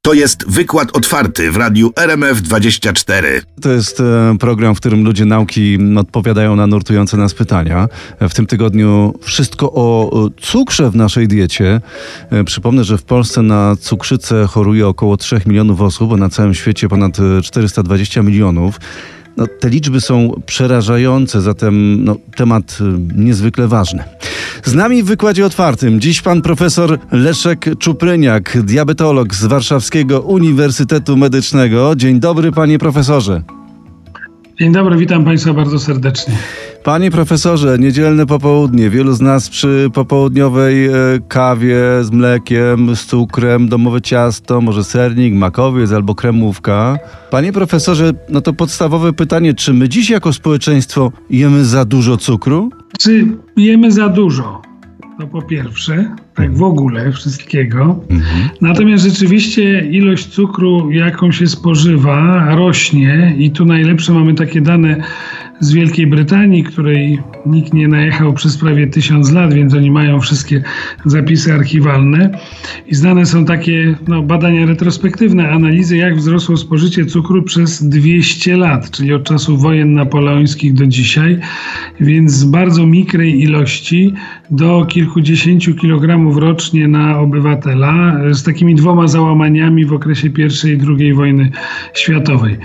To jest Wykład Otwarty w radiu RMF24. To jest program, w którym ludzie nauki odpowiadają na nurtujące nas pytania. W tym tygodniu wszystko o cukrze w naszej diecie. Przypomnę, że w Polsce na cukrzycę choruje około 3 milionów osób, a na całym świecie ponad 420 milionów. Te liczby są przerażające, zatem temat niezwykle ważny. Z nami w Wykładzie Otwartym dziś pan profesor Leszek Czupryniak, diabetolog z Warszawskiego Uniwersytetu Medycznego. Dzień dobry, panie profesorze. Dzień dobry, witam państwa bardzo serdecznie. Panie profesorze, niedzielne popołudnie. Wielu z nas przy popołudniowej kawie z mlekiem, z cukrem, domowe ciasto, może sernik, makowiec albo kremówka. Panie profesorze, to podstawowe pytanie, czy my dziś jako społeczeństwo jemy za dużo cukru? Czy jemy za dużo? To po pierwsze, tak w ogóle wszystkiego. Natomiast rzeczywiście ilość cukru, jaką się spożywa, rośnie i tu najlepsze mamy takie dane z Wielkiej Brytanii, której nikt nie najechał przez prawie 1000 lat, więc oni mają wszystkie zapisy archiwalne. I znane są takie badania retrospektywne, analizy, jak wzrosło spożycie cukru przez 200 lat, czyli od czasów wojen napoleońskich do dzisiaj, więc z bardzo mikrej ilości do kilkudziesięciu kilogramów rocznie na obywatela, z takimi 2 załamaniami w okresie I i II wojny światowej.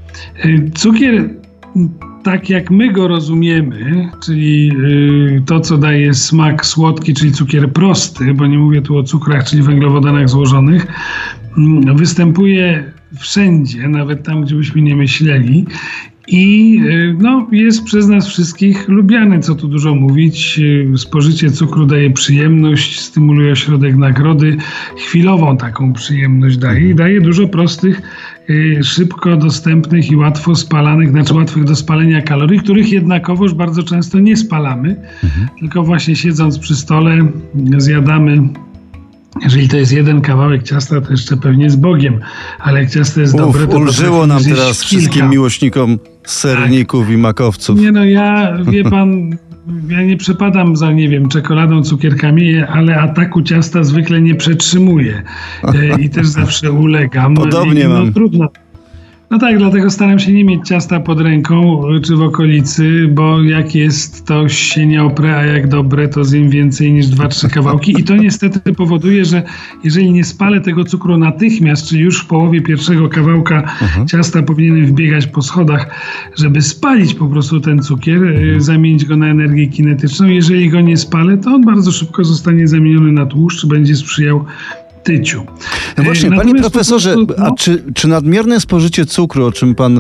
Cukier, tak jak my go rozumiemy, czyli to, co daje smak słodki, czyli cukier prosty, bo nie mówię tu o cukrach, czyli węglowodanach złożonych, występuje wszędzie, nawet tam, gdzie byśmy nie myśleli. I jest przez nas wszystkich lubiany, co tu dużo mówić. Spożycie cukru daje przyjemność, stymuluje ośrodek nagrody, chwilową taką przyjemność daje i daje dużo prostych, szybko dostępnych i łatwo spalanych, łatwych do spalenia kalorii, których jednakowoż bardzo często nie spalamy, tylko właśnie siedząc przy stole zjadamy. Jeżeli to jest jeden kawałek ciasta, to jeszcze pewnie z Bogiem, ale jak ciasto jest dobre, to ulżyło nam teraz wszystkim miłośnikom serników i makowców. Wie pan, ja nie przepadam za, czekoladą, cukierkami, ale ataku ciasta zwykle nie przetrzymuję i też zawsze ulegam. Podobnie mam. Trudno. Tak, dlatego staram się nie mieć ciasta pod ręką czy w okolicy, bo jak jest, to się nie oprę, a jak dobre, to zjem więcej niż 2-3 kawałki. I to niestety powoduje, że jeżeli nie spalę tego cukru natychmiast, czyli już w połowie pierwszego kawałka ciasta powinienem wbiegać po schodach, żeby spalić po prostu ten cukier, zamienić go na energię kinetyczną. Jeżeli go nie spalę, to on bardzo szybko zostanie zamieniony na tłuszcz, będzie sprzyjał tyciu. Właśnie, panie profesorze, a czy nadmierne spożycie cukru, o czym pan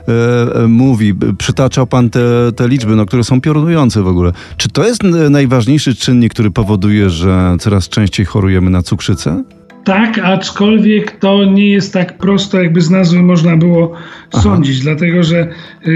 mówi, przytaczał pan te liczby, które są piorunujące w ogóle, czy to jest najważniejszy czynnik, który powoduje, że coraz częściej chorujemy na cukrzycę? Tak, aczkolwiek to nie jest tak prosto, jakby z nazwy można było sądzić, dlatego że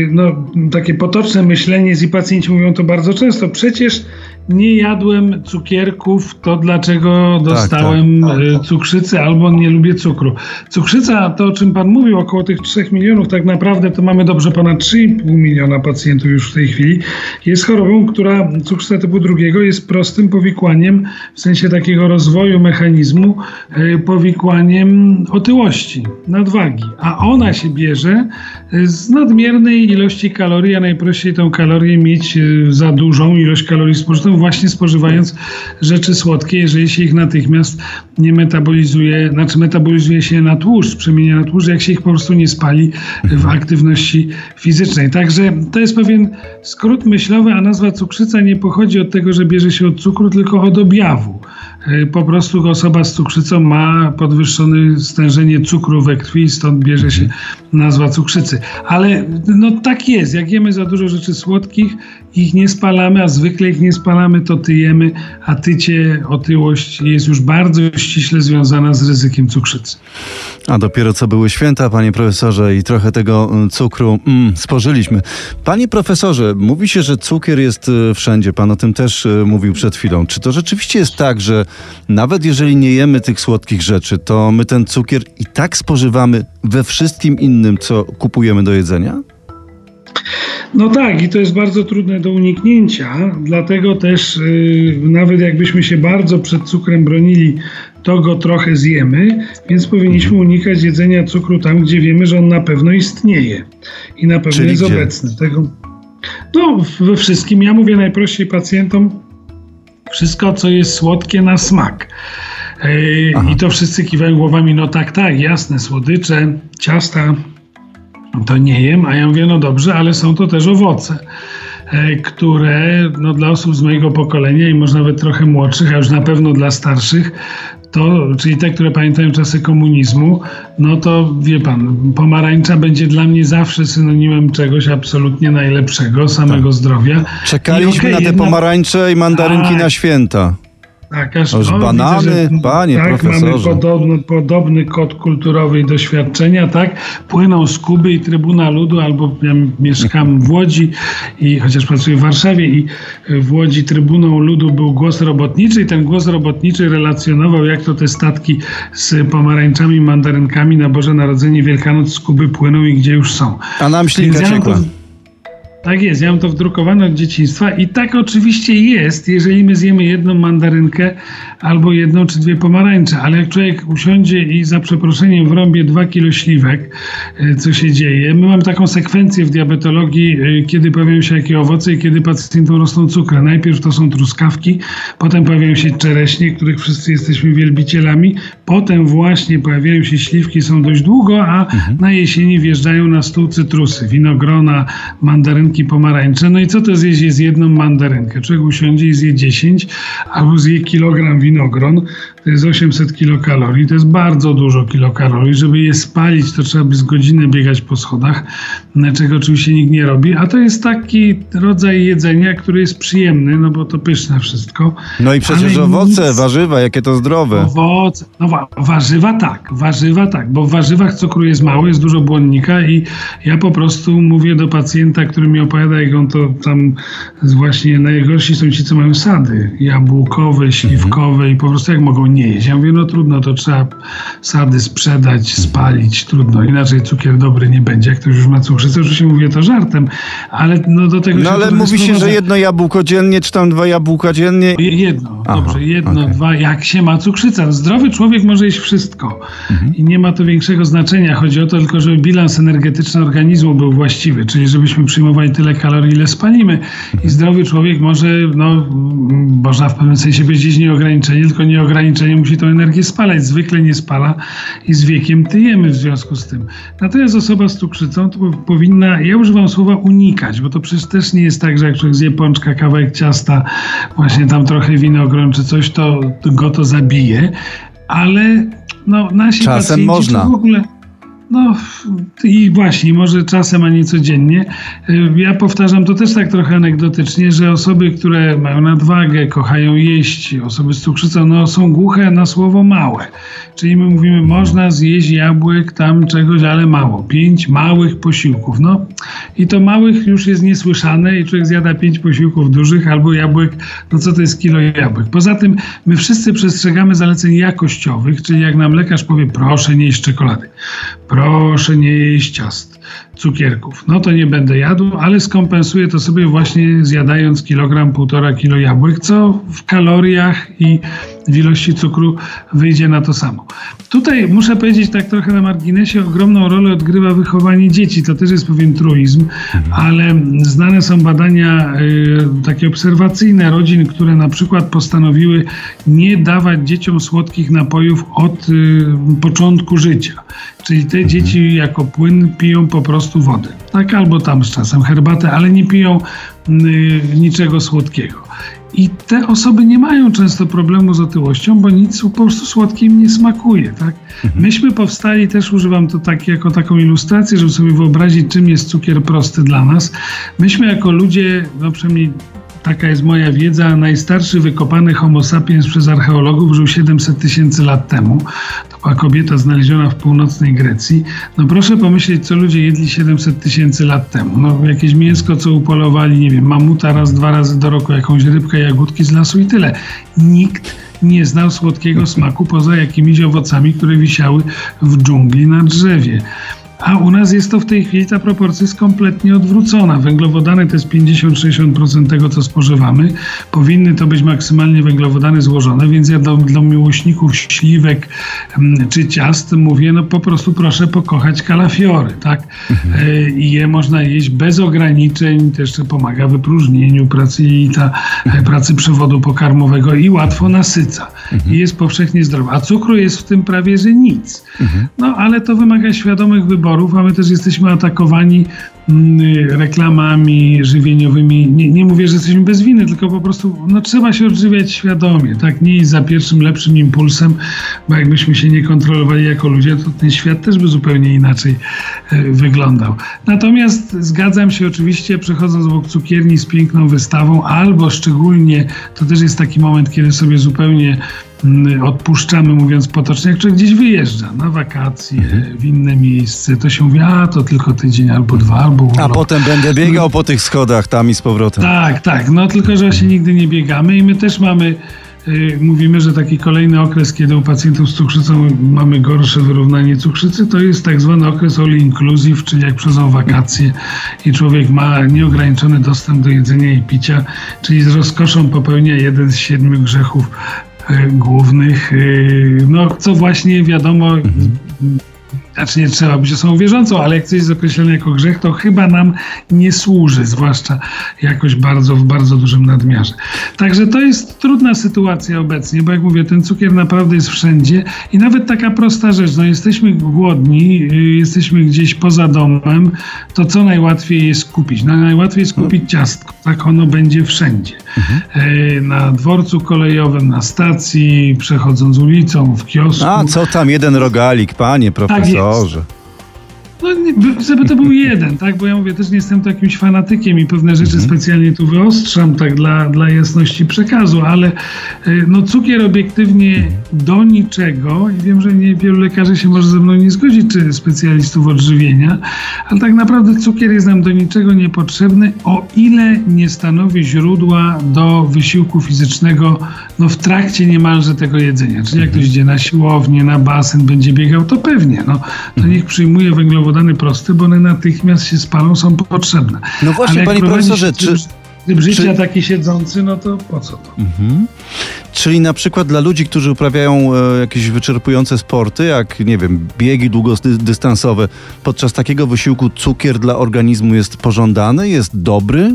takie potoczne myślenie i pacjenci mówią to bardzo często. Przecież nie jadłem cukierków, to dlaczego dostałem cukrzycę albo nie lubię cukru. Cukrzyca, to o czym pan mówił, około tych 3 milionów, tak naprawdę to mamy dobrze ponad 3,5 miliona pacjentów już w tej chwili. Jest chorobą, cukrzyca typu 2 jest prostym powikłaniem, w sensie takiego rozwoju mechanizmu, powikłaniem otyłości, nadwagi. A ona się bierze z nadmiernej ilości kalorii, a najprościej tą kalorię mieć za dużą ilość kalorii spożytą, właśnie spożywając rzeczy słodkie, jeżeli się ich natychmiast nie metabolizuje, metabolizuje się na tłuszcz, przemienia na tłuszcz, jak się ich po prostu nie spali w aktywności fizycznej. Także to jest pewien skrót myślowy, a nazwa cukrzyca nie pochodzi od tego, że bierze się od cukru, tylko od objawu. Po prostu osoba z cukrzycą ma podwyższone stężenie cukru we krwi, stąd bierze się nazwa cukrzycy. Ale tak jest, jak jemy za dużo rzeczy słodkich, ich nie spalamy, a zwykle ich nie spalamy, to tyjemy, a tycie, otyłość jest już bardzo ściśle związana z ryzykiem cukrzycy. A dopiero co były święta, panie profesorze, i trochę tego cukru spożyliśmy. Panie profesorze, mówi się, że cukier jest wszędzie. Pan o tym też mówił przed chwilą. Czy to rzeczywiście jest tak, że nawet jeżeli nie jemy tych słodkich rzeczy, to my ten cukier i tak spożywamy we wszystkim innym, co kupujemy do jedzenia? No tak, i to jest bardzo trudne do uniknięcia, dlatego też nawet jakbyśmy się bardzo przed cukrem bronili to go trochę zjemy, więc powinniśmy unikać jedzenia cukru tam, gdzie wiemy, że on na pewno istnieje i na pewno jest obecny. We wszystkim. Ja mówię najprościej pacjentom, wszystko, co jest słodkie na smak. I to wszyscy kiwają głowami, no tak, jasne, słodycze, ciasta, to nie jem, a ja mówię, no dobrze, ale są to też owoce, które dla osób z mojego pokolenia i może nawet trochę młodszych, a już na pewno dla starszych, czyli te, które pamiętają czasy komunizmu, no to wie pan, pomarańcza będzie dla mnie zawsze synonimem czegoś absolutnie najlepszego, samego zdrowia. Czekaliśmy na te pomarańcze i mandarynki na święta. Tak, banany, widzę, że, panie profesorze. Mamy podobny kod kulturowy i doświadczenia, tak? Płyną z Kuby i Trybuna Ludu, albo ja mieszkam w Łodzi, chociaż pracuję w Warszawie, i w Łodzi Trybuną Ludu był Głos Robotniczy i ten Głos Robotniczy relacjonował, jak to te statki z pomarańczami i mandarynkami na Boże Narodzenie, Wielkanoc z Kuby płyną i gdzie już są. A nam ślinka ciekła. Tak jest, ja mam to wdrukowane od dzieciństwa i tak oczywiście jest, jeżeli my zjemy jedną mandarynkę albo jedną czy dwie pomarańcze, ale jak człowiek usiądzie i za przeproszeniem wrąbie 2 kilo śliwek, co się dzieje? My mamy taką sekwencję w diabetologii, kiedy pojawiają się jakie owoce i kiedy pacjentom rosną cukry. Najpierw to są truskawki, potem pojawiają się czereśnie, których wszyscy jesteśmy wielbicielami, potem właśnie pojawiają się śliwki, są dość długo, a na jesieni wjeżdżają na stół cytrusy, winogrona, mandarynki, pomarańcze. No i co to zjeść? Jest jedną mandarynkę. Człowiek usiądzie i zje 10 albo zje kilogram winogron. To jest 800 kilokalorii. To jest bardzo dużo kilokalorii. Żeby je spalić, to trzeba by z godziny biegać po schodach, czego oczywiście nikt nie robi. A to jest taki rodzaj jedzenia, który jest przyjemny, no bo to pyszne wszystko. No i przecież owoce, warzywa, jakie to zdrowe. Owoce, warzywa tak, bo w warzywach cukru jest mało, jest dużo błonnika i ja po prostu mówię do pacjenta, który mi opowiada, jak on to tam właśnie najgorsi są ci, co mają sady jabłkowe, śliwkowe i po prostu jak mogą nie jeść. Ja mówię, no trudno, to trzeba sady sprzedać, spalić, trudno, inaczej cukier dobry nie będzie. Jak ktoś już ma cukrzycę, oczywiście mówię to żartem, ale do tego No ale mówi się, że 1 jabłko dziennie, czy tam 2 jabłka dziennie? Jedno, jedno, 2, jak się ma cukrzycę. Zdrowy człowiek może jeść wszystko i nie ma to większego znaczenia. Chodzi o to tylko, żeby bilans energetyczny organizmu był właściwy, czyli żebyśmy przyjmowali tyle kalorii, ile spalimy. I zdrowy człowiek może, można w pewnym sensie powiedzieć nieograniczenie, tylko nieograniczenie musi tą energię spalać. Zwykle nie spala i z wiekiem tyjemy w związku z tym. Natomiast osoba z cukrzycą to powinna, ja używam słowa unikać, bo to przecież też nie jest tak, że jak człowiek zje pączka, kawałek ciasta, właśnie tam trochę winogron czy coś, to go to zabije, ale nasi czasem pacjenci można. w ogóle... I właśnie, może czasem, a nie codziennie. Ja powtarzam to też tak trochę anegdotycznie, że osoby, które mają nadwagę, kochają jeść, osoby z cukrzycą, są głuche na słowo małe. Czyli my mówimy, można zjeść jabłek, tam czegoś, ale mało. 5 małych posiłków. I to małych już jest niesłyszane i człowiek zjada 5 posiłków dużych albo jabłek, co to jest kilo jabłek. Poza tym my wszyscy przestrzegamy zaleceń jakościowych, czyli jak nam lekarz powie, proszę nie jeść czekolady, proszę nie jeść ciast, cukierków. To nie będę jadł, ale skompensuję to sobie właśnie zjadając 1,5 kilo jabłek, co w kaloriach i w ilości cukru wyjdzie na to samo. Tutaj muszę powiedzieć tak trochę na marginesie, ogromną rolę odgrywa wychowanie dzieci. To też jest pewien truizm, ale znane są badania takie obserwacyjne rodzin, które na przykład postanowiły nie dawać dzieciom słodkich napojów od początku życia. Czyli te dzieci jako płyn piją po prostu wodę. Tak, albo tam z czasem herbatę, ale nie piją niczego słodkiego. I te osoby nie mają często problemu z otyłością, bo nic po prostu słodkie im nie smakuje. Tak? Myśmy powstali, też używam to jako taką ilustrację, żeby sobie wyobrazić, czym jest cukier prosty dla nas. Myśmy jako ludzie, przynajmniej taka jest moja wiedza, najstarszy wykopany homo sapiens przez archeologów żył 700 000 lat temu. To była kobieta znaleziona w północnej Grecji. Proszę pomyśleć, co ludzie jedli 700 000 lat temu. Jakieś mięsko, co upolowali, nie wiem, mamuta raz, 2 razy do roku, jakąś rybkę, jagódki z lasu i tyle. Nikt nie znał słodkiego smaku poza jakimiś owocami, które wisiały w dżungli na drzewie. A u nas jest to w tej chwili, ta proporcja jest kompletnie odwrócona. Węglowodany to jest 50-60% tego, co spożywamy. Powinny to być maksymalnie węglowodany złożone, więc ja do miłośników śliwek czy ciast mówię, no po prostu proszę pokochać kalafiory, tak? I je można jeść bez ograniczeń, to jeszcze pomaga wypróżnieniu pracy jelita, pracy przewodu pokarmowego i łatwo nasyca. I jest powszechnie zdrowe. A cukru jest w tym prawie, że nic. No ale to wymaga świadomych wyborów, a my też jesteśmy atakowani reklamami żywieniowymi. Nie mówię, że jesteśmy bez winy, tylko po prostu trzeba się odżywiać świadomie, tak? Nie iść za pierwszym lepszym impulsem, bo jakbyśmy się nie kontrolowali jako ludzie, to ten świat też by zupełnie inaczej wyglądał. Natomiast zgadzam się oczywiście, przechodząc obok cukierni z piękną wystawą, albo szczególnie, to też jest taki moment, kiedy sobie zupełnie odpuszczamy, mówiąc potocznie, jak człowiek gdzieś wyjeżdża na wakacje, w inne miejsce, to się mówi, to tylko tydzień albo dwa, albo urlop. A potem będę biegał po tych schodach tam i z powrotem. Tak, tylko że właśnie nigdy nie biegamy i my też mamy, mówimy, że taki kolejny okres, kiedy u pacjentów z cukrzycą mamy gorsze wyrównanie cukrzycy, to jest tak zwany okres all inclusive, czyli jak przychodzą wakacje i człowiek ma nieograniczony dostęp do jedzenia i picia, czyli z rozkoszą popełnia jeden z 7 grzechów głównych, co właśnie wiadomo, znaczy nie trzeba być osobą wierzącą, ale jak coś jest określone jako grzech, to chyba nam nie służy, zwłaszcza jakoś w bardzo dużym nadmiarze. Także to jest trudna sytuacja obecnie, bo jak mówię, ten cukier naprawdę jest wszędzie i nawet taka prosta rzecz, jesteśmy głodni, jesteśmy gdzieś poza domem, to co najłatwiej jest kupić? Najłatwiej jest kupić ciastko, tak ono będzie wszędzie. Na dworcu kolejowym, na stacji, przechodząc ulicą, w kiosku. A co tam jeden rogalik, panie profesorze? Żeby to był jeden, tak? Bo ja mówię, też nie jestem to jakimś fanatykiem i pewne rzeczy specjalnie tu wyostrzam, tak dla jasności przekazu, ale cukier obiektywnie do niczego i wiem, że wielu lekarzy się może ze mną nie zgodzić, czy specjalistów odżywienia, ale tak naprawdę cukier jest nam do niczego niepotrzebny, o ile nie stanowi źródła do wysiłku fizycznego w trakcie niemalże tego jedzenia. Czyli jak ktoś idzie na siłownię, na basen, będzie biegał, to pewnie, to niech przyjmuje węglowodany proste, bo one natychmiast się spalą, są potrzebne. No właśnie, panie profesorze, tryb życia taki siedzący, to po co to? Czyli na przykład dla ludzi, którzy uprawiają jakieś wyczerpujące sporty, jak, nie wiem, biegi długodystansowe, podczas takiego wysiłku cukier dla organizmu jest pożądany, jest dobry?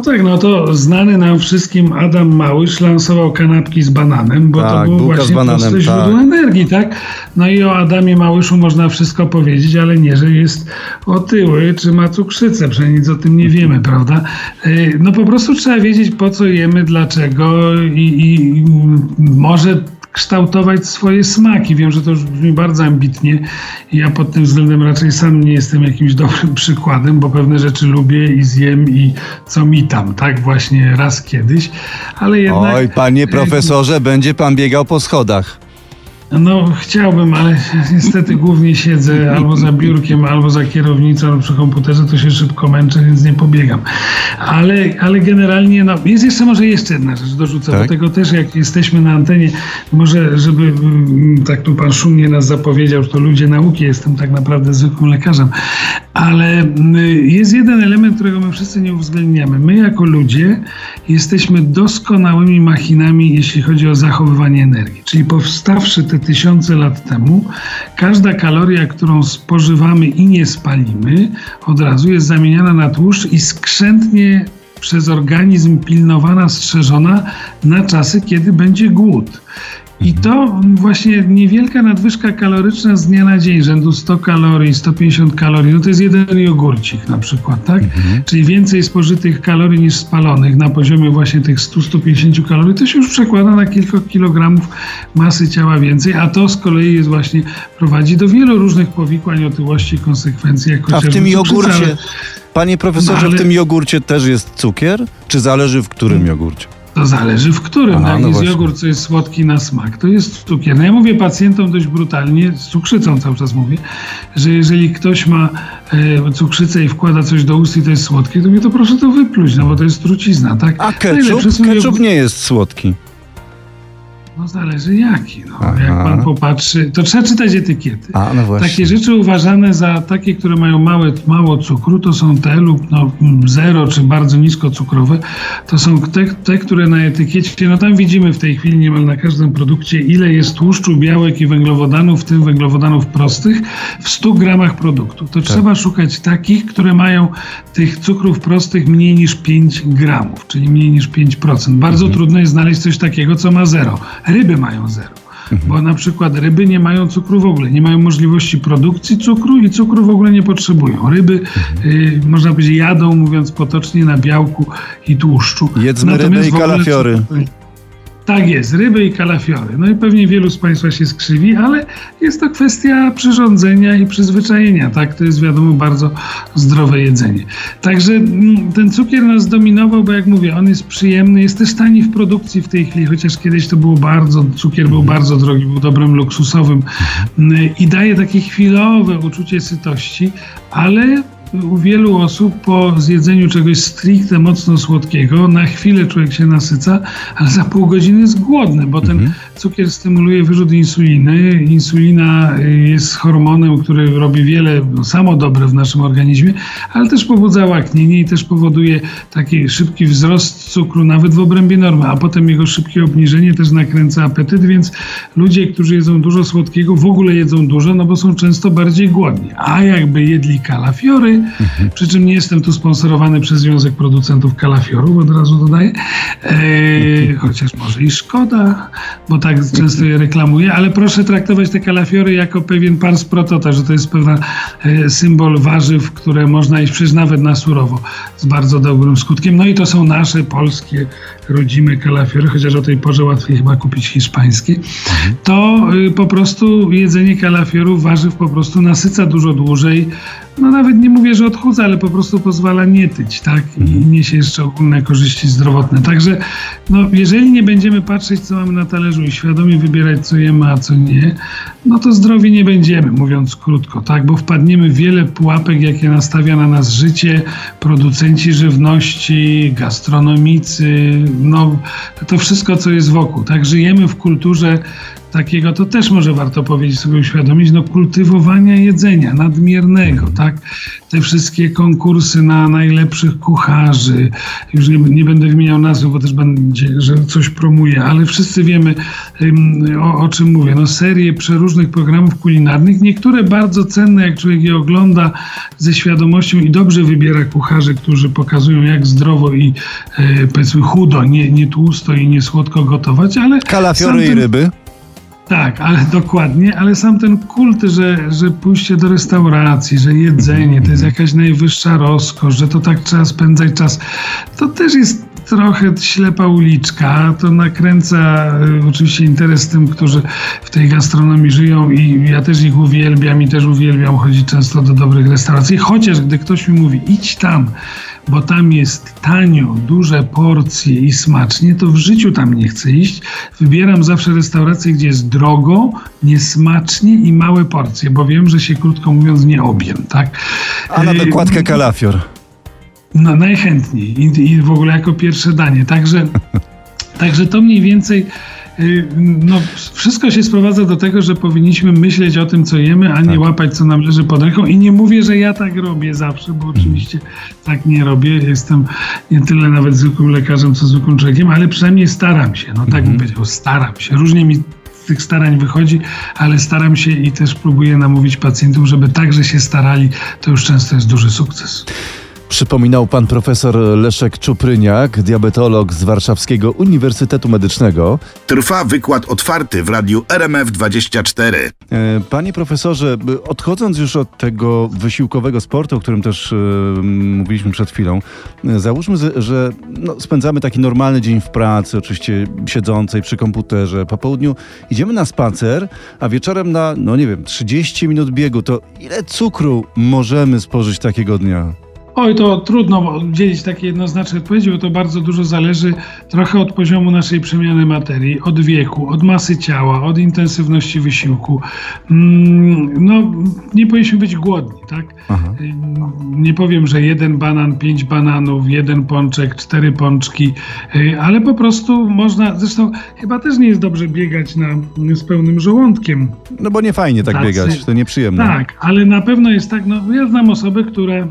To znany nam wszystkim Adam Małysz lansował kanapki z bananem, bo to było właśnie proste źródło energii, tak? I o Adamie Małyszu można wszystko powiedzieć, ale nie, że jest otyły, czy ma cukrzycę, przynajmniej nic o tym nie wiemy, prawda? Po prostu trzeba wiedzieć, po co jemy, dlaczego i może kształtować swoje smaki. Wiem, że to już brzmi bardzo ambitnie i ja pod tym względem raczej sam nie jestem jakimś dobrym przykładem, bo pewne rzeczy lubię i zjem i co mi tam, tak właśnie raz kiedyś, ale jednak... Oj, panie profesorze, będzie pan biegał po schodach. Chciałbym, ale niestety głównie siedzę albo za biurkiem, albo za kierownicą, albo przy komputerze, to się szybko męczę, więc nie pobiegam. Ale generalnie, jest jeszcze jedna rzecz dorzucę, tak? Do tego też jak jesteśmy na antenie, może żeby tak tu pan szumnie nas zapowiedział, że to ludzie nauki, jestem tak naprawdę zwykłym lekarzem, ale jest jeden element, którego my wszyscy nie uwzględniamy. My jako ludzie jesteśmy doskonałymi machinami, jeśli chodzi o zachowywanie energii, czyli powstawszy te tysiące lat temu, każda kaloria, którą spożywamy i nie spalimy, od razu jest zamieniana na tłuszcz i skrzętnie przez organizm pilnowana, strzeżona na czasy, kiedy będzie głód. I to właśnie niewielka nadwyżka kaloryczna z dnia na dzień, rzędu 100 kalorii, 150 kalorii, to jest jeden jogurcik na przykład, tak? Czyli więcej spożytych kalorii niż spalonych na poziomie właśnie tych 100-150 kalorii, to się już przekłada na kilka kilogramów masy ciała więcej, a to z kolei jest właśnie, prowadzi do wielu różnych powikłań, otyłości, konsekwencji. A w tym jogurcie, panie profesorze, w tym jogurcie też jest cukier? Czy zależy w którym jogurcie? To zależy w którym. Jak jest jogurt, co jest słodki na smak, to jest cukier. Ja mówię pacjentom dość brutalnie, z cukrzycą cały czas mówię, że jeżeli ktoś ma cukrzycę i wkłada coś do ust i to jest słodkie, to mnie to proszę to wypluć, bo to jest trucizna, tak? A ketchup? Ketchup nie jest słodki. No zależy jaki. No. Jak pan popatrzy, to trzeba czytać etykiety. No właśnie. Takie rzeczy uważane za takie, które mają mało cukru, to są te lub zero czy bardzo nisko cukrowe. To są te, które na etykiecie, no tam widzimy w tej chwili niemal na każdym produkcie, ile jest tłuszczu, białek i węglowodanów, w tym węglowodanów prostych, w 100 gramach produktu. To trzeba szukać takich, które mają tych cukrów prostych mniej niż 5 gramów, czyli mniej niż 5%. Bardzo trudno jest znaleźć coś takiego, co ma zero. Ryby mają zero. Bo na przykład ryby nie mają cukru w ogóle, nie mają możliwości produkcji cukru i cukru w ogóle nie potrzebują. Ryby, można powiedzieć, jadą, mówiąc potocznie, na białku i tłuszczu. Jedzmy ryby i kalafiory. Tak jest, ryby i kalafiory. No i pewnie wielu z Państwa się skrzywi, ale jest to kwestia przyrządzenia i przyzwyczajenia, tak? To jest, wiadomo, bardzo zdrowe jedzenie. Także ten cukier nas dominował, bo jak mówię, on jest przyjemny, jest też tani w produkcji w tej chwili, chociaż kiedyś to było cukier był bardzo drogi, był dobrem luksusowym i daje takie chwilowe uczucie sytości, ale u wielu osób po zjedzeniu czegoś stricte mocno słodkiego na chwilę człowiek się nasyca, ale za pół godziny jest głodny, bo ten cukier stymuluje wyrzut insuliny. Insulina jest hormonem, który robi wiele samo dobre w naszym organizmie, ale też pobudza łaknienie i też powoduje taki szybki wzrost cukru nawet w obrębie normy, a potem jego szybkie obniżenie też nakręca apetyt, więc ludzie, którzy jedzą dużo słodkiego, w ogóle jedzą dużo, no bo są często bardziej głodni. A jakby jedli kalafiory, przy czym nie jestem tu sponsorowany przez Związek Producentów Kalafiorów, od razu dodaję, chociaż może i szkoda, bo tak często je reklamuję, ale proszę traktować te kalafiory jako pewien pars pro toto, że to jest pewien symbol warzyw, które można jeść przecież nawet na surowo, z bardzo dobrym skutkiem. No i to są nasze polskie, rodzime kalafiory, chociaż o tej porze łatwiej chyba kupić hiszpańskie. To po prostu jedzenie kalafiorów, warzyw po prostu nasyca dużo dłużej. No nawet nie mówię, że odchudza, ale po prostu pozwala nie tyć, tak? I niesie jeszcze ogólne korzyści zdrowotne. Także jeżeli nie będziemy patrzeć, co mamy na talerzu i świadomie wybierać, co jemy, a co nie, no to zdrowi nie będziemy, mówiąc krótko, tak? Bo wpadniemy w wiele pułapek, jakie nastawia na nas życie, producenci żywności, gastronomicy, to wszystko, co jest wokół. Tak? Żyjemy w kulturze takiego, to też może warto powiedzieć, sobie uświadomić, kultywowania jedzenia nadmiernego, tak? Te wszystkie konkursy na najlepszych kucharzy, już nie będę wymieniał nazwy, bo też będzie, że coś promuję, ale wszyscy wiemy, o czym mówię. Serie przeróżnych programów kulinarnych, niektóre bardzo cenne, jak człowiek je ogląda ze świadomością i dobrze wybiera kucharzy, którzy pokazują, jak zdrowo i powiedzmy chudo, nie tłusto i nie słodko gotować, ale kalafiory i ryby. Tak, ale dokładnie, ale sam ten kult, że pójście do restauracji, że jedzenie to jest jakaś najwyższa rozkosz, że to tak trzeba spędzać czas, to też jest trochę ślepa uliczka. To nakręca oczywiście interes tym, którzy w tej gastronomii żyją i ja też ich uwielbiam i też uwielbiam chodzić często do dobrych restauracji, chociaż gdy ktoś mi mówi, idź tam, bo tam jest tanio, duże porcje i smacznie, to w życiu tam nie chcę iść. Wybieram zawsze restaurację, gdzie jest drogo, niesmacznie i małe porcje, bo wiem, że się, krótko mówiąc, nie objem, tak? A na dokładkę kalafior. Najchętniej i w ogóle jako pierwsze danie. Także to mniej więcej wszystko się sprowadza do tego, że powinniśmy myśleć o tym, co jemy, a nie łapać, co nam leży pod ręką. I nie mówię, że ja tak robię zawsze, bo oczywiście tak nie robię. Jestem nie tyle nawet zwykłym lekarzem, co zwykłym człowiekiem, ale przynajmniej staram się. Tak bym powiedział, staram się. Różnie mi z tych starań wychodzi, ale staram się i też próbuję namówić pacjentów, żeby także się starali. To już często jest duży sukces. Przypominał pan profesor Leszek Czupryniak, diabetolog z Warszawskiego Uniwersytetu Medycznego. Trwa wykład otwarty w radiu RMF24. Panie profesorze, odchodząc już od tego wysiłkowego sportu, o którym też mówiliśmy przed chwilą, załóżmy, że spędzamy taki normalny dzień w pracy, oczywiście siedzącej przy komputerze, po południu idziemy na spacer, a wieczorem na, 30 minut biegu, to ile cukru możemy spożyć takiego dnia? Oj, to trudno udzielić takiej jednoznacznej odpowiedzi, bo to bardzo dużo zależy trochę od poziomu naszej przemiany materii, od wieku, od masy ciała, od intensywności wysiłku. No, nie powinniśmy być głodni, tak? Aha. Nie powiem, że 1 banan, 5 bananów, 1 pączek, 4 pączki, ale po prostu można, zresztą chyba też nie jest dobrze biegać z pełnym żołądkiem. No bo nie fajnie tak biegać, to nieprzyjemne. Tak, ale na pewno jest tak, no ja znam osoby, które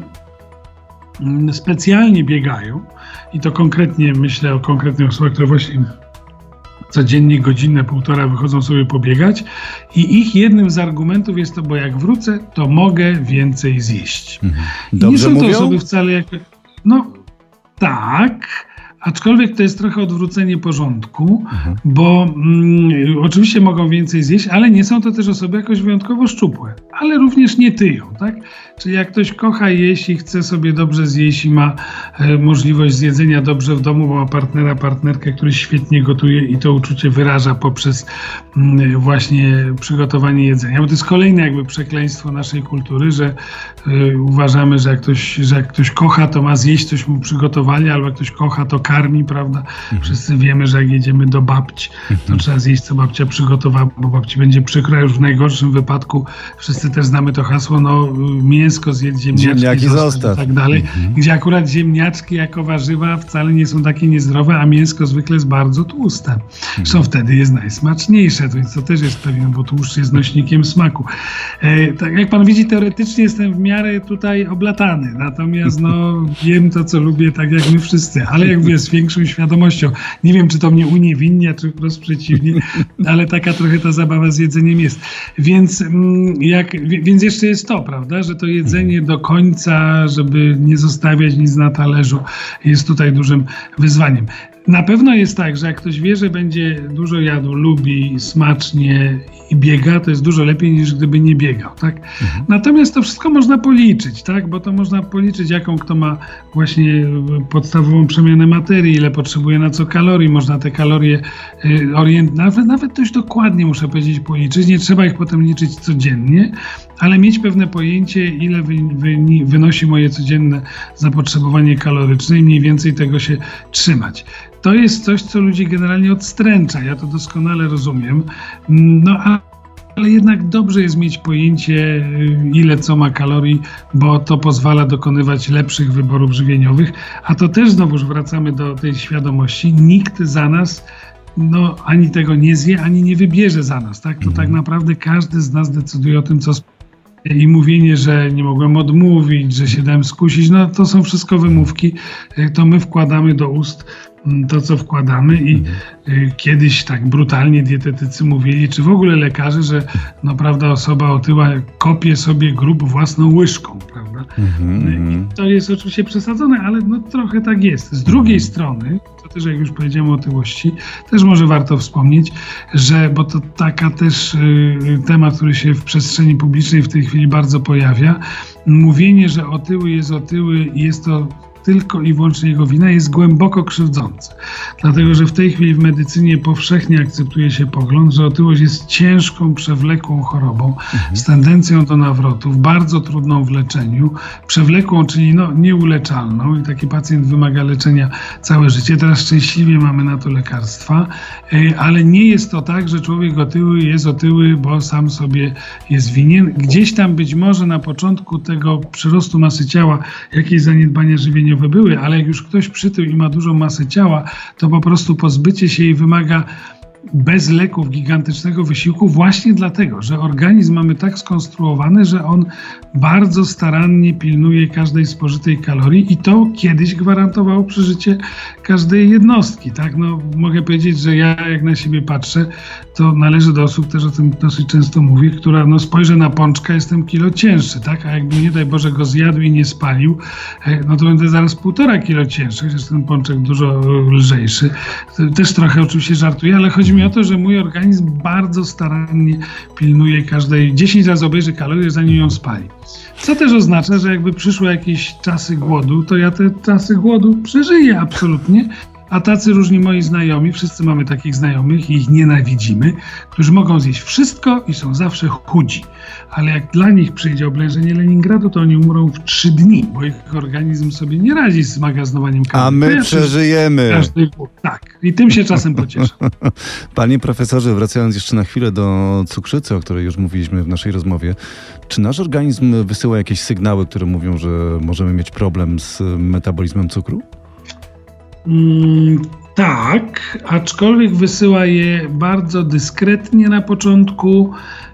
specjalnie biegają i to konkretnie myślę o konkretnych osobach, które właśnie codziennie godzinę, półtora wychodzą sobie pobiegać i ich jednym z argumentów jest to, bo jak wrócę, to mogę więcej zjeść. Dobrze nie są to mówią? osoby wcale jak... No tak, aczkolwiek to jest trochę odwrócenie porządku, bo oczywiście mogą więcej zjeść, ale nie są to też osoby jakoś wyjątkowo szczupłe, ale również nie tyją, tak? Czyli jak ktoś kocha jeść i chce sobie dobrze zjeść i ma możliwość zjedzenia dobrze w domu, bo ma partnera, partnerkę, który świetnie gotuje i to uczucie wyraża poprzez właśnie przygotowanie jedzenia, bo to jest kolejne jakby przekleństwo naszej kultury, że uważamy, że jak ktoś kocha, to ma zjeść, coś mu przygotowali, albo jak ktoś kocha, to karmi, prawda? Wszyscy wiemy, że jak jedziemy do babci, to trzeba zjeść, co babcia przygotowała, bo babci będzie przykro, już w najgorszym wypadku wszyscy też znamy to hasło, no mięsko zjedz, ziemniaczki zostaw i tak dalej, gdzie akurat ziemniaczki jako warzywa wcale nie są takie niezdrowe, a mięsko zwykle jest bardzo tłuste. Zresztą wtedy jest najsmaczniejsze, to też jest pewien, bo tłuszcz jest nośnikiem smaku. Tak jak pan widzi, teoretycznie jestem w miarę tutaj oblatany, natomiast no jem to, co lubię, tak jak my wszyscy, ale jak mówię, z większą świadomością. Nie wiem, czy to mnie uniewinnia, czy wprost przeciwnie, ale taka trochę ta zabawa z jedzeniem jest. Więc jeszcze jest to, prawda, że to jedzenie do końca, żeby nie zostawiać nic na talerzu, jest tutaj dużym wyzwaniem. Na pewno jest tak, że jak ktoś wie, że będzie dużo jadł, lubi, smacznie i biega, to jest dużo lepiej niż gdyby nie biegał, tak? Natomiast to wszystko można policzyć, tak? Bo to można policzyć, jaką kto ma właśnie podstawową przemianę materii, ile potrzebuje na co kalorii, można te kalorie nawet dość dokładnie, muszę powiedzieć, policzyć. Nie trzeba ich potem liczyć codziennie, ale mieć pewne pojęcie, ile wynosi moje codzienne zapotrzebowanie kaloryczne i mniej więcej tego się trzymać. To jest coś, co ludzi generalnie odstręcza. Ja to doskonale rozumiem. No ale jednak dobrze jest mieć pojęcie, ile co ma kalorii, bo to pozwala dokonywać lepszych wyborów żywieniowych. A to też znowuż wracamy do tej świadomości. Nikt za nas ani tego nie zje, ani nie wybierze za nas. Tak? To tak naprawdę każdy z nas decyduje o tym, co i mówienie, że nie mogłem odmówić, że się dałem skusić, no to są wszystko wymówki. To my wkładamy do ust to, co wkładamy i kiedyś tak brutalnie dietetycy mówili, czy w ogóle lekarze, że prawda, osoba otyła kopie sobie grób własną łyżką, prawda? I to jest oczywiście przesadzone, ale trochę tak jest. Z drugiej strony, to też jak już powiedziałem o otyłości, też może warto wspomnieć, że, bo to taka też temat, który się w przestrzeni publicznej w tej chwili bardzo pojawia, mówienie, że otyły i jest to tylko i wyłącznie jego wina, jest głęboko krzywdzące. Dlatego, że w tej chwili w medycynie powszechnie akceptuje się pogląd, że otyłość jest ciężką, przewlekłą chorobą z tendencją do nawrotów, bardzo trudną w leczeniu, przewlekłą, czyli nieuleczalną i taki pacjent wymaga leczenia całe życie. Teraz szczęśliwie mamy na to lekarstwa, ale nie jest to tak, że człowiek otyły jest otyły, bo sam sobie jest winien. Gdzieś tam być może na początku tego przyrostu masy ciała jakieś zaniedbania żywieniowe były, ale jak już ktoś przytył i ma dużą masę ciała, to po prostu pozbycie się jej wymaga bez leków gigantycznego wysiłku właśnie dlatego, że organizm mamy tak skonstruowany, że on bardzo starannie pilnuje każdej spożytej kalorii i to kiedyś gwarantowało przeżycie każdej jednostki. Tak? Mogę powiedzieć, że ja jak na siebie patrzę, to należę do osób, też o tym dosyć często mówię, która spojrzę na pączka, jestem kilo cięższy, tak? A jakby nie daj Boże go zjadł i nie spalił, to będę zaraz 1,5 kilo cięższy, chociaż ten pączek dużo lżejszy. Też trochę oczywiście żartuję, ale chodzi mi o to, że mój organizm bardzo starannie pilnuje każdej, 10 razy obejrzy kalorię, zanim ją spali. Co też oznacza, że jakby przyszły jakieś czasy głodu, to ja te czasy głodu przeżyję absolutnie, A tacy różni moi znajomi, wszyscy mamy takich znajomych i ich nienawidzimy, którzy mogą zjeść wszystko i są zawsze chudzi. Ale jak dla nich przyjdzie oblężenie Leningradu, to oni umrą w 3 dni, bo ich organizm sobie nie radzi z magazynowaniem kalorii. A my przeżyjemy. Tak, i tym się czasem pocieszę. Panie profesorze, wracając jeszcze na chwilę do cukrzycy, o której już mówiliśmy w naszej rozmowie, czy nasz organizm wysyła jakieś sygnały, które mówią, że możemy mieć problem z metabolizmem cukru? Tak, aczkolwiek wysyła je bardzo dyskretnie na początku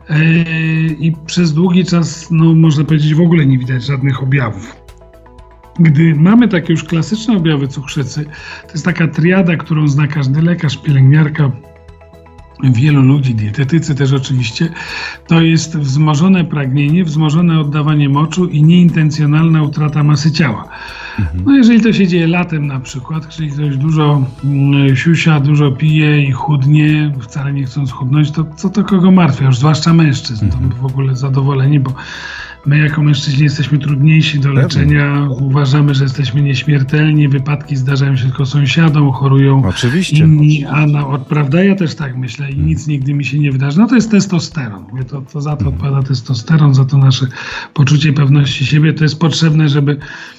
i przez długi czas, można powiedzieć, w ogóle nie widać żadnych objawów. Gdy mamy takie już klasyczne objawy cukrzycy, to jest taka triada, którą zna każdy lekarz, pielęgniarka, wielu ludzi, dietetycy też oczywiście, to jest wzmożone pragnienie, wzmożone oddawanie moczu i nieintencjonalna utrata masy ciała. Jeżeli to się dzieje latem na przykład, jeżeli ktoś dużo siusia, dużo pije i chudnie, wcale nie chcąc chudnąć, to co to kogo martwi, już zwłaszcza mężczyzn, to w ogóle zadowoleni, bo my jako mężczyźni jesteśmy trudniejsi do leczenia, uważamy, że jesteśmy nieśmiertelni, wypadki zdarzają się tylko sąsiadom, chorują inni, prawda? Ja też tak myślę i nic nigdy mi się nie wydarzy. To jest testosteron. Mówię, to za to odpowiada testosteron, za to nasze poczucie pewności siebie. To jest potrzebne, żeby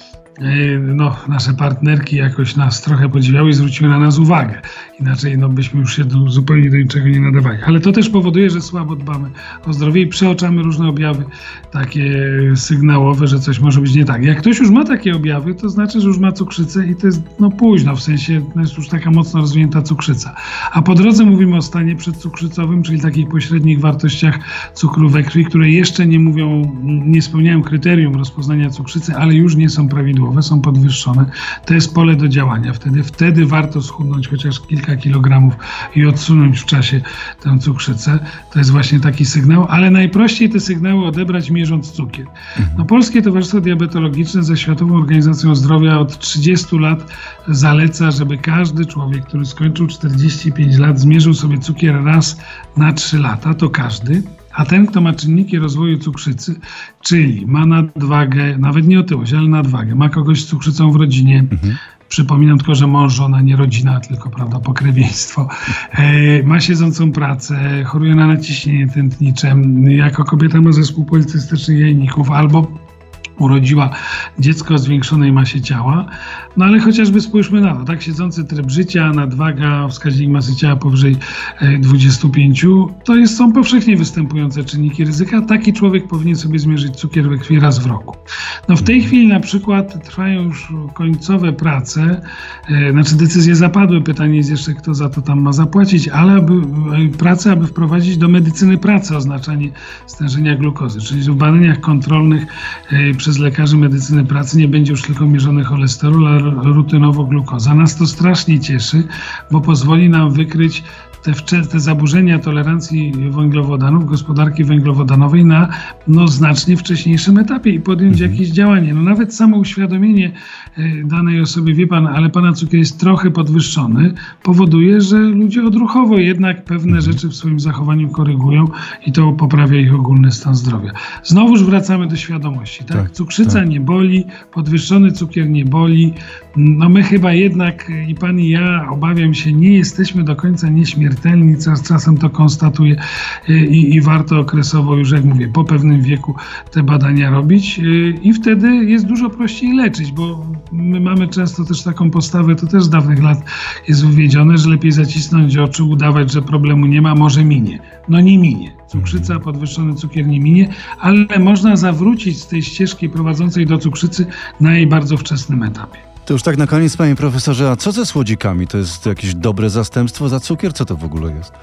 nasze partnerki jakoś nas trochę podziwiały i zwróciły na nas uwagę. Inaczej byśmy już się zupełnie do niczego nie nadawali. Ale to też powoduje, że słabo dbamy o zdrowie i przeoczamy różne objawy takie sygnałowe, że coś może być nie tak. Jak ktoś już ma takie objawy, to znaczy, że już ma cukrzycę i to jest późno, w sensie jest już taka mocno rozwinięta cukrzyca. A po drodze mówimy o stanie przedcukrzycowym, czyli takich pośrednich wartościach cukru we krwi, które jeszcze nie spełniają kryterium rozpoznania cukrzycy, ale już nie są prawidłowe, są podwyższone. To jest pole do działania. Wtedy warto schudnąć chociaż kilka kilogramów i odsunąć w czasie tę cukrzycę. To jest właśnie taki sygnał, ale najprościej te sygnały odebrać mierząc cukier. Polskie Towarzystwo Diabetologiczne ze Światową Organizacją Zdrowia od 30 lat zaleca, żeby każdy człowiek, który skończył 45 lat, zmierzył sobie cukier raz na 3 lata. To każdy. A ten, kto ma czynniki rozwoju cukrzycy, czyli ma nadwagę, nawet nie otyłość, ale nadwagę, ma kogoś z cukrzycą w rodzinie, przypominam tylko, że mąż, żona, nie rodzina, tylko pokrewieństwo, ma siedzącą pracę, choruje na nadciśnienie tętnicze, jako kobieta ma zespół policystycznych jajników albo urodziła dziecko o zwiększonej masie ciała, ale chociażby spójrzmy na to, tak, siedzący tryb życia, nadwaga, wskaźnik masy ciała powyżej 25, to są powszechnie występujące czynniki ryzyka. Taki człowiek powinien sobie zmierzyć cukier we krwi raz w roku. W tej chwili na przykład trwają już końcowe prace, decyzje zapadły, pytanie jest jeszcze, kto za to tam ma zapłacić, ale aby wprowadzić do medycyny pracy oznaczanie stężenia glukozy, czyli w badaniach kontrolnych przez lekarzy medycyny pracy nie będzie już tylko mierzony cholesterol, ale rutynowo glukoza. Nas to strasznie cieszy, bo pozwoli nam wykryć te zaburzenia tolerancji węglowodanów, gospodarki węglowodanowej na znacznie wcześniejszym etapie i podjąć jakieś działanie. Nawet samo uświadomienie danej osobie, wie pan, ale pana cukier jest trochę podwyższony, powoduje, że ludzie odruchowo jednak pewne rzeczy w swoim zachowaniu korygują i to poprawia ich ogólny stan zdrowia. Znowuż wracamy do świadomości. Tak? Cukrzyca nie boli, podwyższony cukier nie boli. My chyba jednak, i pan i ja, obawiam się, nie jesteśmy do końca nieśmiertelni, czasem to konstatuję i warto okresowo już, jak mówię, po pewnym wieku te badania robić i wtedy jest dużo prościej leczyć, bo my mamy często też taką postawę, to też z dawnych lat jest wywiedzione, że lepiej zacisnąć oczy, udawać, że problemu nie ma, może minie. Nie minie. Cukrzyca, podwyższony cukier nie minie, ale można zawrócić z tej ścieżki prowadzącej do cukrzycy na jej bardzo wczesnym etapie. To już tak na koniec, panie profesorze, a co ze słodzikami? To jest jakieś dobre zastępstwo za cukier? Co to w ogóle jest?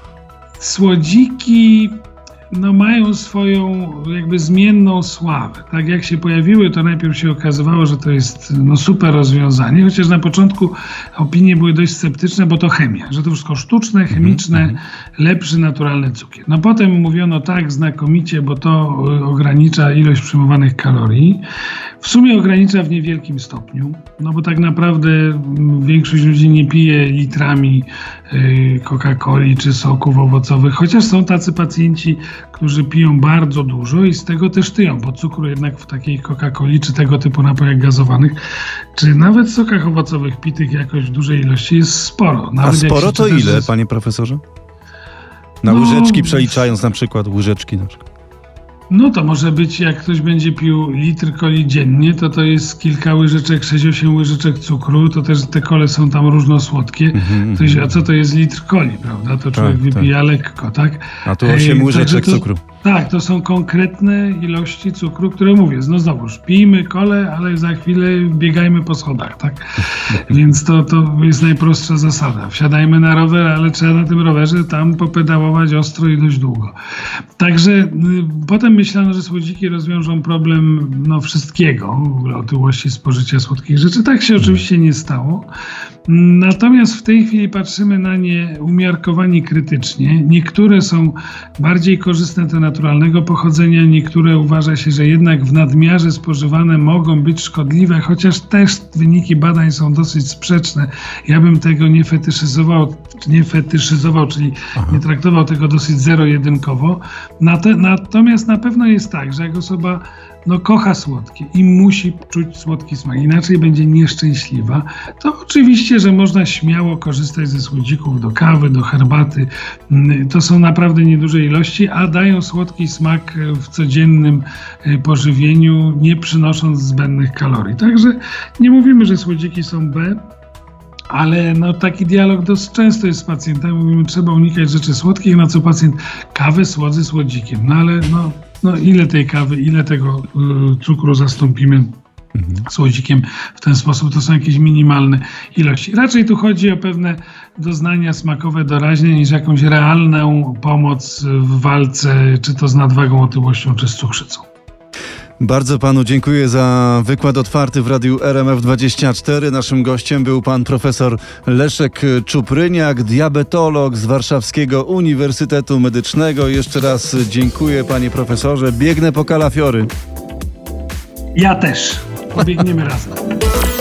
Słodziki mają swoją zmienną sławę. Tak jak się pojawiły, to najpierw się okazywało, że to jest super rozwiązanie, chociaż na początku opinie były dość sceptyczne, bo to chemia, że to wszystko sztuczne, chemiczne, lepszy, naturalny cukier. Potem mówiono tak znakomicie, bo to ogranicza ilość przyjmowanych kalorii. W sumie ogranicza w niewielkim stopniu, bo tak naprawdę większość ludzi nie pije litrami Coca-Coli czy soków owocowych, chociaż są tacy pacjenci, którzy piją bardzo dużo i z tego też tyją, bo cukru jednak w takiej Coca-Coli czy tego typu napojach gazowanych, czy nawet sokach owocowych pitych jakoś w dużej ilości jest sporo. A sporo to ile, panie profesorze? Na łyżeczki przeliczając na przykład, łyżeczki na przykład. No to może być, jak ktoś będzie pił litr coli dziennie, to jest kilka łyżeczek, 6-8 łyżeczek cukru, to też te kole są tam różnosłodkie. A co to jest litr coli, prawda? To człowiek wypija lekko, tak? A tu 8 łyżeczek cukru. Tak, to są konkretne ilości cukru, które mówię, no znowuż, pijmy kole, ale za chwilę biegajmy po schodach, tak? Więc to jest najprostsza zasada. Wsiadajmy na rower, ale trzeba na tym rowerze tam popedałować ostro i dość długo. Także potem myślano, że słodziki rozwiążą problem wszystkiego, w ogóle otyłości spożycia słodkich rzeczy. Tak się oczywiście nie stało. Natomiast w tej chwili patrzymy na nie umiarkowanie krytycznie. Niektóre są bardziej korzystne do naturalnego pochodzenia, niektóre uważa się, że jednak w nadmiarze spożywane mogą być szkodliwe, chociaż też wyniki badań są dosyć sprzeczne. Ja bym tego nie fetyszyzował, czyli nie traktował tego dosyć zero-jedynkowo. Natomiast na pewno jest tak, że jak osoba kocha słodkie i musi czuć słodki smak, inaczej będzie nieszczęśliwa, to oczywiście, że można śmiało korzystać ze słodzików do kawy, do herbaty. To są naprawdę nieduże ilości, a dają słodki smak w codziennym pożywieniu, nie przynosząc zbędnych kalorii. Także nie mówimy, że słodziki są B, ale taki dialog dosyć często jest z pacjentami. Mówimy, trzeba unikać rzeczy słodkich, na co pacjent kawę słodzę słodzikiem. Ale ile tej kawy, ile tego cukru zastąpimy słodzikiem w ten sposób? To są jakieś minimalne ilości. Raczej tu chodzi o pewne doznania smakowe doraźne niż jakąś realną pomoc w walce, czy to z nadwagą, otyłością, czy z cukrzycą. Bardzo panu dziękuję za wykład otwarty w Radiu RMF24. Naszym gościem był pan profesor Leszek Czupryniak, diabetolog z Warszawskiego Uniwersytetu Medycznego. Jeszcze raz dziękuję, panie profesorze. Biegnę po kalafiory. Ja też. Pobiegniemy razem.